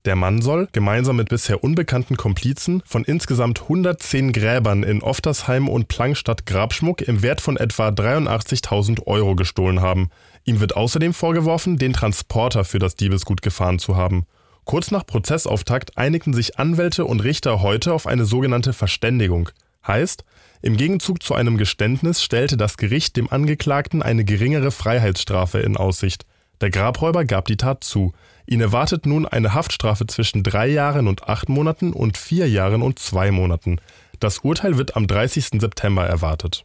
Der Mann soll, gemeinsam mit bisher unbekannten Komplizen, von insgesamt 110 Gräbern in Oftersheim und Plangstadt Grabschmuck im Wert von etwa 83.000 € gestohlen haben. Ihm wird außerdem vorgeworfen, den Transporter für das Diebesgut gefahren zu haben. Kurz nach Prozessauftakt einigten sich Anwälte und Richter heute auf eine sogenannte Verständigung. Heißt, im Gegenzug zu einem Geständnis stellte das Gericht dem Angeklagten eine geringere Freiheitsstrafe in Aussicht. Der Grabräuber gab die Tat zu. Ihn erwartet nun eine Haftstrafe zwischen 3 Jahren und 8 Monaten und 4 Jahren und 2 Monaten. Das Urteil wird am 30. September erwartet.